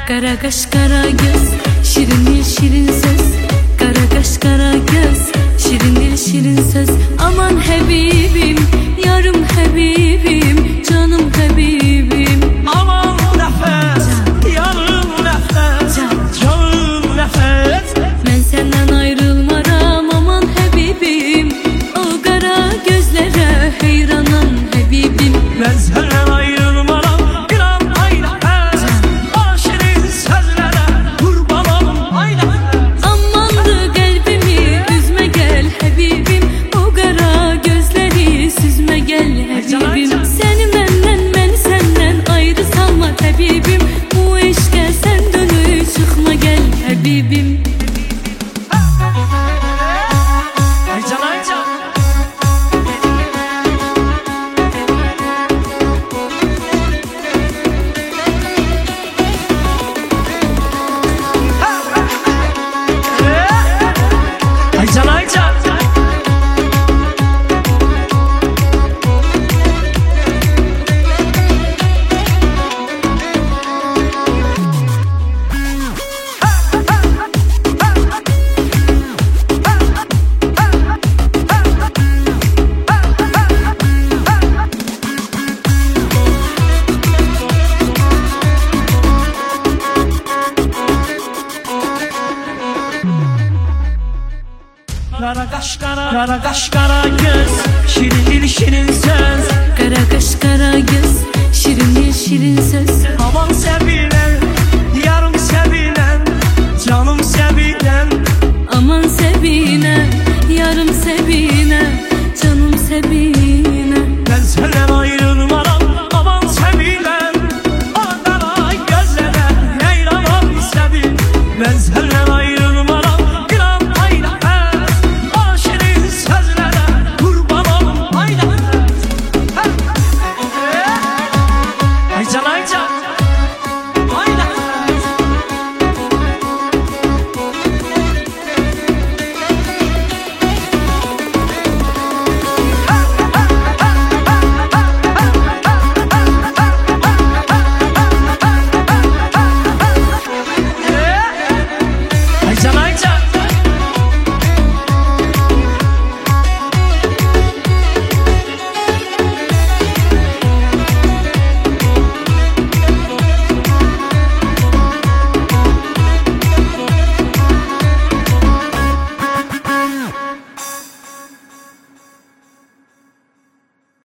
Kara kaş kara göz, şirin dil şirin söz. Kara kaş kara göz, şirin dil şirin söz. Aman Habibim, yarım Habibim, canım Habibim. Aman nefes, yarım nefes, canım nefes. Ben senden ayrılmaram aman Habibim. O kara gözlere heyranım Habibim. Ben senden ayrılmaram bir an ay nefes. O şirin sözlere kurban olum ay nefes. Amandı kalbimi üzme gel Habibim. O kara gözleri süzme gel Habibim. Seni benden ben senden ayrı salma Habibim. Bu eşke sen dönüp çıkma gel Habibim. Aycan aycan. Aycan aycan. Kara kaş kara göz, şirin dil şirin söz. Kara kaş